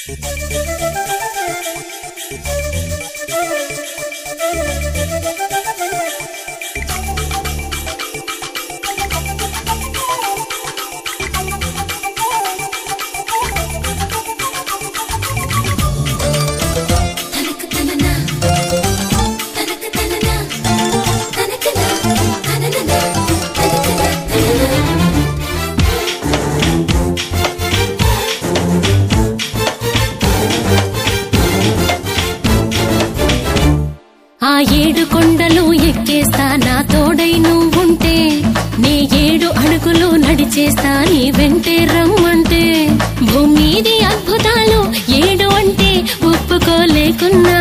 ఆ 7 కొండలు ఎక్కేస్తా నా తోడై నువ్వుంటే, నే 7 అడుగులు నడిచేస్తా నీ వెంటే రమ్మంటే. భూమిది అద్భుతాలు 7 అంటే ఒప్పుకోలేకున్నా,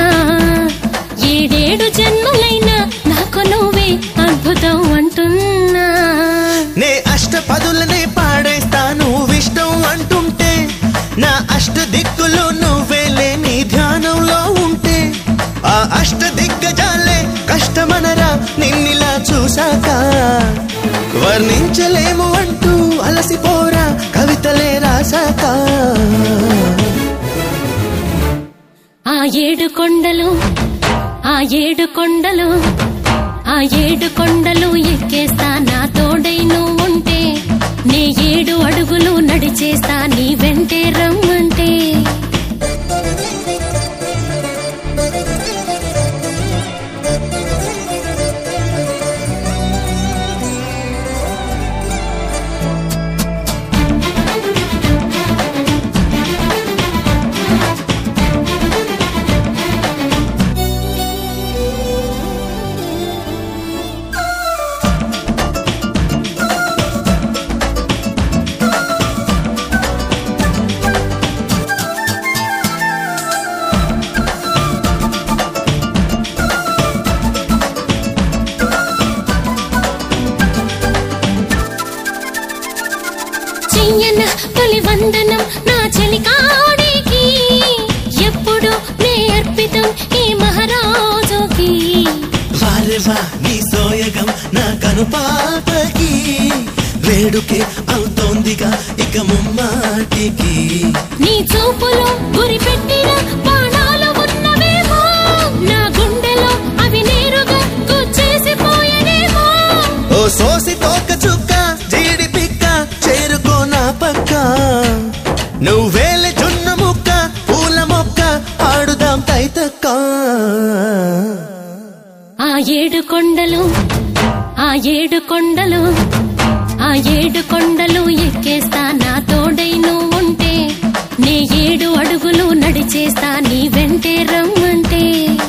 7 జన్మలైనా నాకు నువ్వే అద్భుతం అంటున్నా. నే అష్టపదులనే పాడేస్తా నువ్విష్టం అంటుంటే, నా అష్ట దిక్కులు నువ్వేలే నీ ధ్యానంలో ఉంటే. ఆ అష్ట దిగ్గజాలే కష్టమనరా నిన్నిలా చూశాక, వర్ణించలేము అంటూ అలసిపోరా కవితలే రాశాక. ఆ 7 కొండలు, ఆ 7 కొండలు, ఆ 7 కొండలు ఎక్కేస్తా నా తోడై నువ్వుంటే, నే 7 అడుగులు నడిచేస్తా నీ వెంటే రమ్మంటే. చెయ్యన తొలి వందనం నా చెలికాడికి, ఎప్పుడు నే అర్పితం ఈ మహారాజుకి. వారెవా నీ సోయగం నా కనుపాపకి, వేడుకే అవుతోందిగా ఇక ముమ్మాటికి. నీ చూపులో గురి పెట్టిన బాణాలు ఉన్నవేమో, నా గుండెలో అవి నేరుగా గుచ్చేసిపోయనేమో. ఓ సోసి తోక చుక్క జీడి పిక్క చేరుకో నా పక్క, నువ్వేలే జొన్న ముక్క పూల మొక్క ఆడుదాం తైతక్క. ఆ 7 కొండలు, ఆ 7 కొండలు, ఆ 7 కొండలు ఎక్కేస్తా నా తోడై నువ్వుంటే, నే 7 అడుగులు నడిచేస్తా నీ వెంటే రమ్మంటే.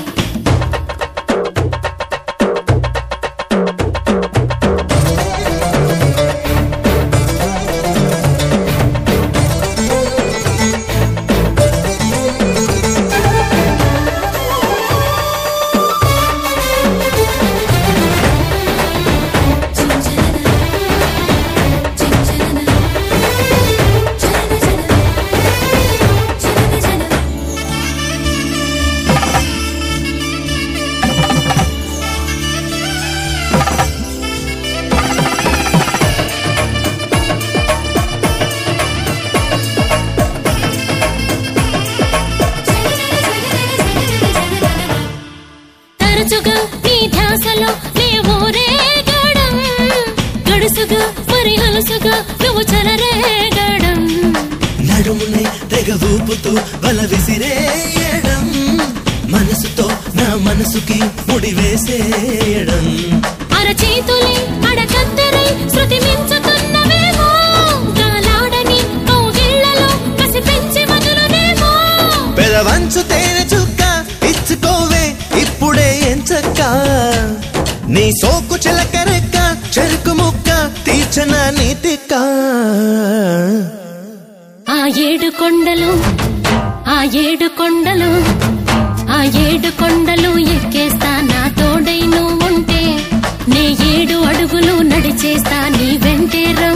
తరచుగా నీ ధ్యాసలో లేవో రేగడం, గడుసుగా మరి అలుసుగా నువ్వు చెలరేగడం. నడుమునే తెగ ఊపుతూ వల విసిరేయడం, మనసుతో నా మనసుకి ముడి వేసేయడం. అరచేతులే అడకత్తెరై శృతి మించుతున్నవేమో, గాలాడని కౌగిళ్లలో కసి పెంచి వదులునేమో. పెదవంచు తేనె చుక్క ఇచ్చుకోవే ఇప్పుడే ఎంచక్క, నీ సోకు చిలకరెక్క చెరుకు ముక్క తీర్చన నీతిక్క. ఆ 7 కొండలు, ఆ 7 కొండలు, ఆ 7 కొండలు ఎక్కేస్తా నా తోడై నువ్వుంటే, నే 7 అడుగులు నడిచేస్తా నీ వెంటే